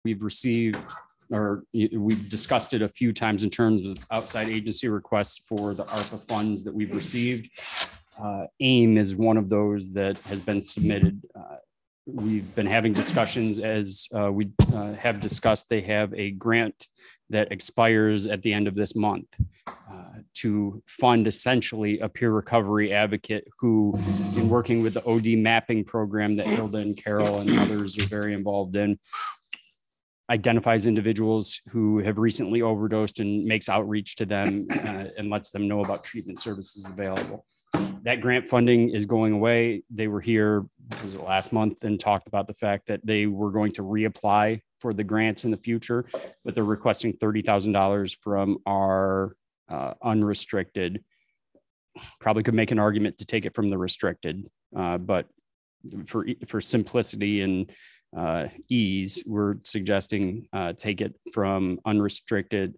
we've received, or we've discussed it a few times in terms of outside agency requests for the ARPA funds that we've received. AIM is one of those that has been submitted. We've been having discussions as we have discussed. They have a grant that expires at the end of this month to fund essentially a peer recovery advocate who, in working with the OD mapping program that Hilda and Carol and others are very involved in, identifies individuals who have recently overdosed and makes outreach to them and lets them know about treatment services available. That grant funding is going away. They were here, was it last month, and talked about the fact that they were going to reapply for the grants in the future, but they're requesting $30,000 from our unrestricted. Probably could make an argument to take it from the restricted, but for simplicity and ease, we're suggesting take it from unrestricted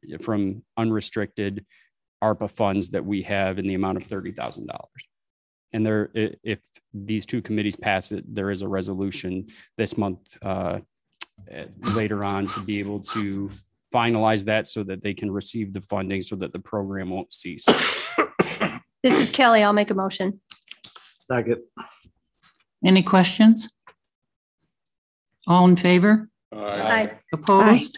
ARPA funds that we have in the amount of $30,000. And there, if these two committees pass it, there is a resolution this month later on to be able to finalize that so that they can receive the funding so that the program won't cease. This is Kelly. I'll make a motion. Second. Any questions? All in favor? Aye. Opposed?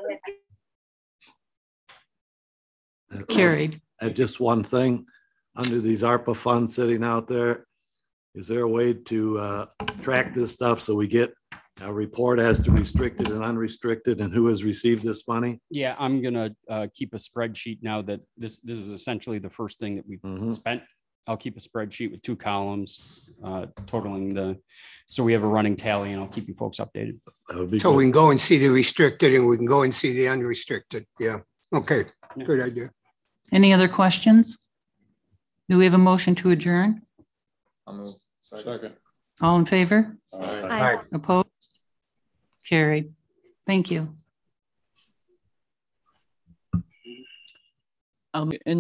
Carried. Just one thing, under these ARPA funds sitting out there, is there a way to track this stuff so we get a report as to restricted and unrestricted and who has received this money? Yeah, I'm gonna keep a spreadsheet now that this is essentially the first thing that we've spent. I'll keep a spreadsheet with 2 columns totaling so we have a running tally, and I'll keep you folks updated. That would be So good. we can go and see the restricted and we can go and see the unrestricted. Yeah. Okay. Yeah. Good idea. Any other questions? Do we have a motion to adjourn? I'll move. Second. All in favor? Aye. Opposed? Carried. Thank you.